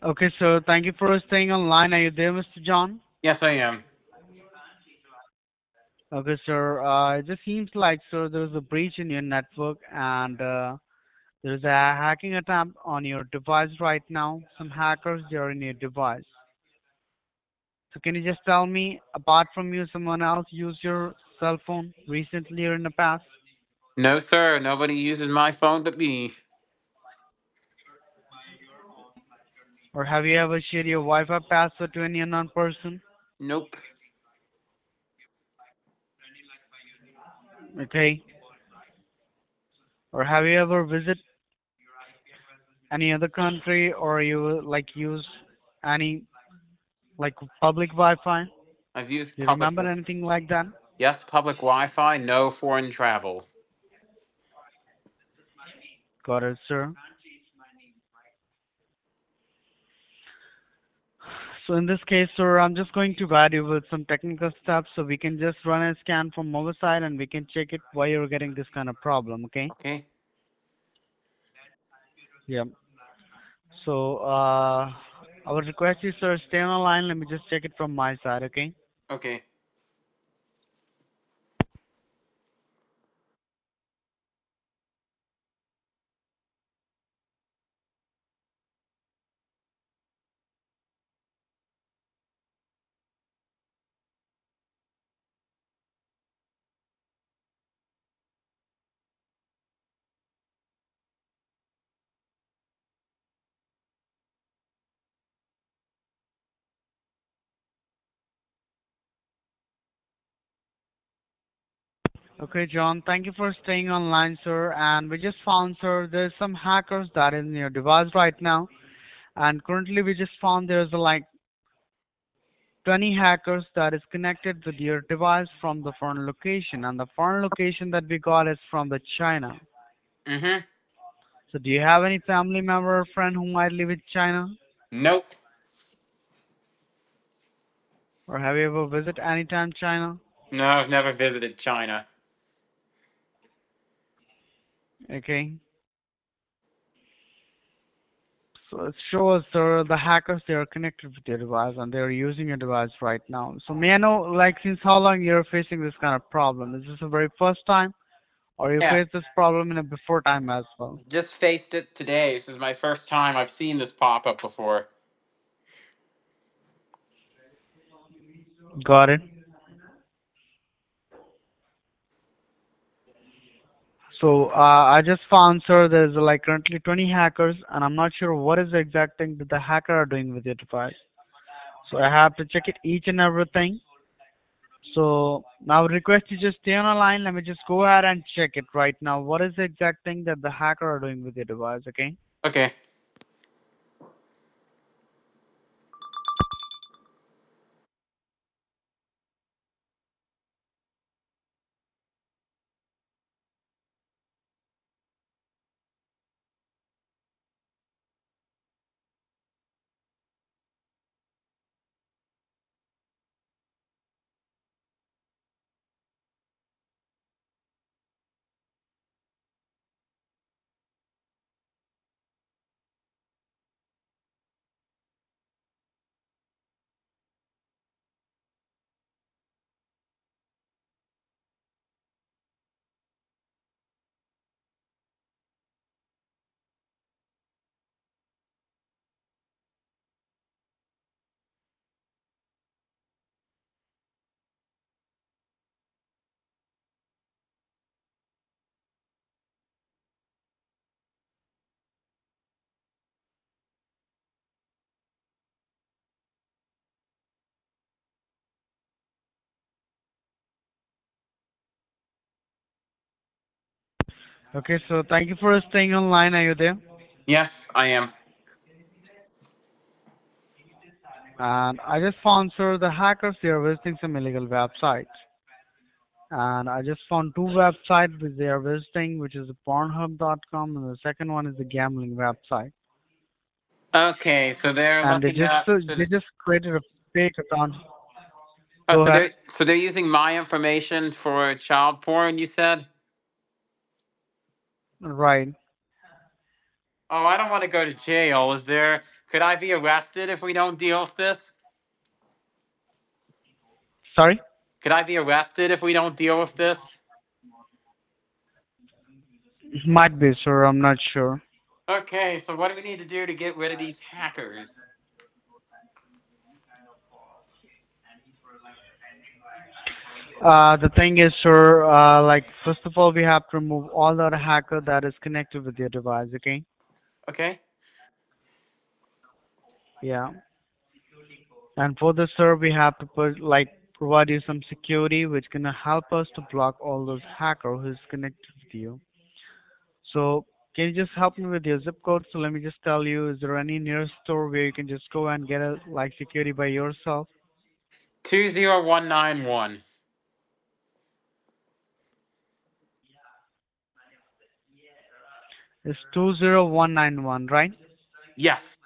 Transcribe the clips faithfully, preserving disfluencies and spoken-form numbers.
Okay, so thank you for staying online. Are you there, mister John? Yes, I am. Okay, sir. Uh, it just seems like, sir, there's a breach in your network and uh, there's a hacking attempt on your device right now. Some hackers, they're in your device. So can you just tell me, apart from you, someone else used your cell phone recently or in the past? No, sir. Nobody uses my phone but me. Or have you ever shared your Wi-Fi password to any unknown person? Nope. Okay. Or have you ever visited any other country or you like use any like public Wi-Fi? I've used Do you public. remember anything like that? Yes, public Wi-Fi. No foreign travel. Got it, sir. So in this case, sir, I'm just going to guide you with some technical steps so we can just run a scan from our side and we can check it why you're getting this kind of problem, okay? Okay. Yeah. So uh I would request you, sir, stay on the line. Let me just check it from my side, okay? Okay. Okay, John, thank you for staying online, sir. And we just found, sir, there's some hackers that is in your device right now. And currently, we just found there's a, like twenty hackers that is connected with your device from the foreign location. And the foreign location that we got is from the China. Mm-hmm. So, do you have any family member or friend who might live in China? Nope. Or have you ever visited anytime China? No, I've never visited China. Okay. So it shows uh, the hackers they are connected with your device and they are using your device right now. So may I know, like, since how long you're facing this kind of problem? Is this the very first time, or you Yeah. faced this problem in a before time as well? Just faced it today. This is my first time I've seen this pop up before. Got it. So uh, I just found, sir, there's uh, like currently twenty hackers, and I'm not sure what is the exact thing that the hacker are doing with your device. So I have to check it each and everything. So now I would request you just stay on the line. Let me just go ahead and check it right now. What is the exact thing that the hacker are doing with your device? Okay. Okay. Okay, so thank you for staying online. Are you there? Yes, I am. And I just found, sir, the hackers they are visiting some illegal websites. And I just found two websites which they are visiting, which is the pornhub dot com and the second one is the gambling website. Okay, so they're And they looking just up uh, they to. just created a fake account. Oh, Go so ahead. they're so they're using my information for child porn. You said. Right. Oh, I don't want to go to jail. Is there Could I be arrested if we don't deal with this? Sorry? Could I be arrested if we don't deal with this? Might be, sir. I'm not sure. Okay, so what do we need to do to get rid of these hackers? Uh, the thing is, sir, uh, like, first of all, we have to remove all the hacker that is connected with your device, okay? Okay. Yeah. And for this, sir, we have to put, like, provide you some security which can help us to block all those hacker who's connected with you. So, can you just help me with your zip code? So let me just tell you, is there any nearest store where you can just go and get a, like, security by yourself? two zero one nine one. It's two zero one nine one, right? Yes.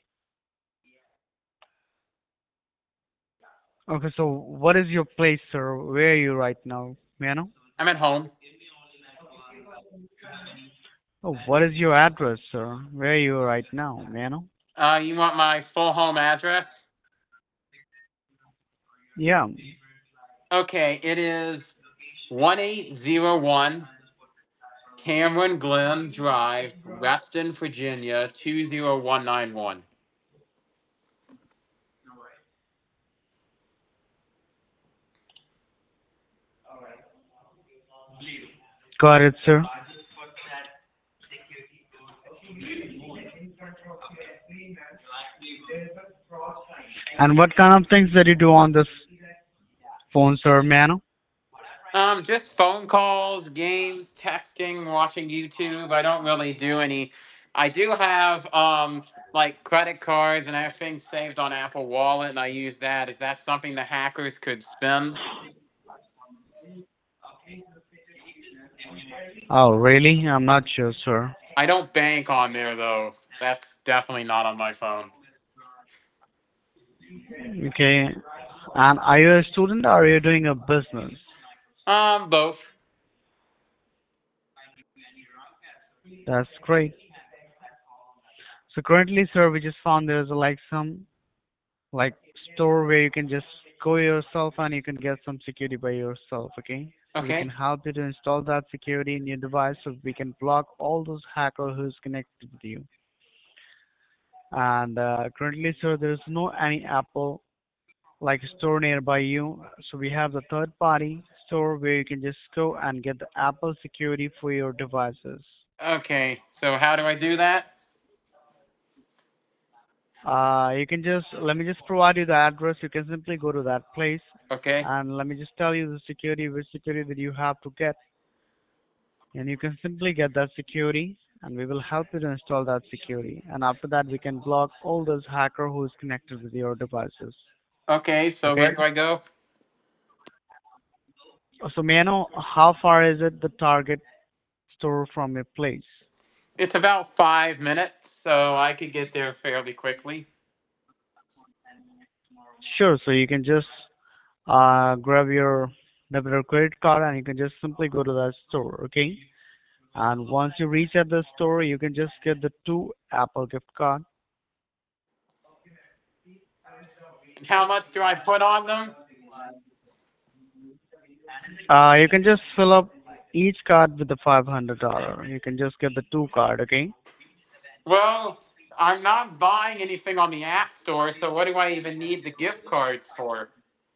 Okay, so what is your place, sir? Where are you right now? May I know? I'm at home. Oh, what is your address, sir? Where are you right now? May I know? Uh, you want my full home address? Yeah. Okay, it is one eight zero one Cameron Glen Drive, Reston, Virginia, two zero one nine one. Got it, sir. And what kind of things that you do on this phone, sir? May I know? Um, just phone calls, games, texting, watching YouTube. I don't really do any. I do have um like credit cards and I have things saved on Apple Wallet and I use that. Is that something the hackers could spend? Oh, really? I'm not sure, sir. I don't bank on there though. That's definitely not on my phone. Okay. And are you a student or are you doing a business? Um, both. That's great. So currently, sir, we just found there's like some like store where you can just go yourself and you can get some security by yourself, okay? So we Okay. can help you to install that security in your device so we can block all those hackers who's connected with you. And uh, currently, sir, there's no any Apple like store nearby you. So we have the third party store where you can just go and get the Apple security for your devices. Okay. So how do I do that? Uh, you can just let me just provide you the address. You can simply go to that place, Okay. and let me just tell you the security, which security that you have to get, and you can simply get that security, and we will help you to install that security. And after that, we can block all those hacker who is connected with your devices. Okay. So where Okay. do I go? So may I know how far is it the target store from your place? It's about five minutes, so I could get there fairly quickly. Sure. So you can just uh, grab your debit or credit card, and you can just simply go to that store. Okay. And once you reach at the store, you can just get the two Apple gift card. And how much do I put on them? Uh, you can just fill up each card with the five hundred dollar. You can just get the two card, okay? Well, I'm not buying anything on the App Store, so what do I even need the gift cards for?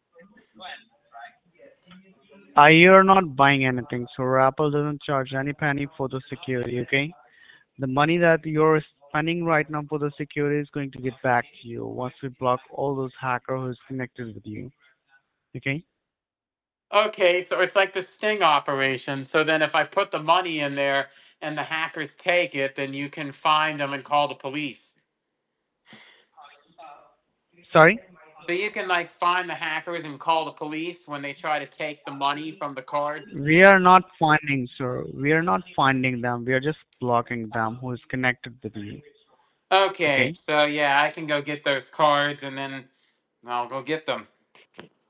Uh, you're not buying anything, so Apple doesn't charge any penny for the security, okay? The money that you're spending right now for the security is going to get back to you once we block all those hacker who's connected with you, okay? Okay, so it's like the sting operation. So then if I put the money in there and the hackers take it, then you can find them and call the police. Sorry? So you can like find the hackers and call the police when they try to take the money from the card. We are not finding, sir. We are not finding them. We are just blocking them who is connected with you, Okay, okay? so yeah, I can go get those cards and then I'll go get them.